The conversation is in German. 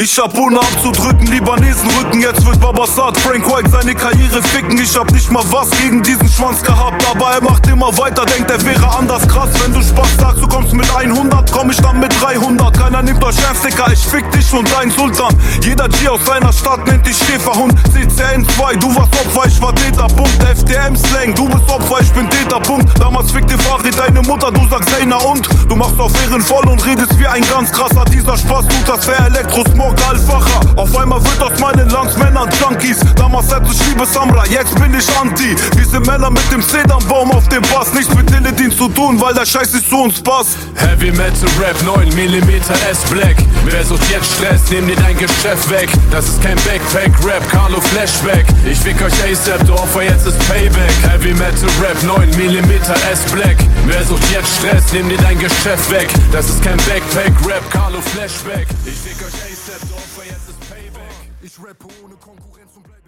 Ich hab ohne abzudrücken Libanesen-Rücken. Jetzt wird Babasat Frank White seine Karriere ficken. Ich hab nicht mal was gegen diesen Schwanz gehabt, aber er macht immer weiter, denkt er wäre anders krass. Wenn du Spaß sagst, du kommst mit 100, komm ich dann mit 300. Keiner nimmt euch ernst, Dicker, ich fick dich und dein Sultan. Jeder G aus seiner Stadt nennt dich Schäferhund. CCN2, du warst Opfer, ich war Täter, Punkt. FDM-Slang, du bist Opfer, ich bin Täter, Punkt. Damals fickte Farid deine Mutter, du sagst Zeyna und du machst auf ehrenvoll und redest wie ein ganz krasser. Dieser Spaß tut das für Elektrosmog allfacher. Auf einmal wird aus meinen Landsmännern Junkies. Damals hätte ich liebe Samra, jetzt bin ich Anti. Wir sind Männer mit dem Zedernbaum auf dem Bass. Nichts mit Teledin zu tun, weil der Scheiß nicht zu uns passt. Heavy Metal Rap, 9mm S-Black. Wer sucht jetzt Stress, nehm dir dein Geschäft weg. Das ist kein Backpack-Rap, Carlo Flashback. Ich fick euch ASAP, du Opfer, jetzt ist Payback. Heavy Metal Rap, 9mm S-Black. Wer sucht jetzt Stress, nehm dir dein Geschäft weg. Das ist kein Backpack-Rap, Carlo Flashback. Ich fick euch ASAP, du Opfer, jetzt ist Payback. Ich rappe ohne Konkurrenz und bleib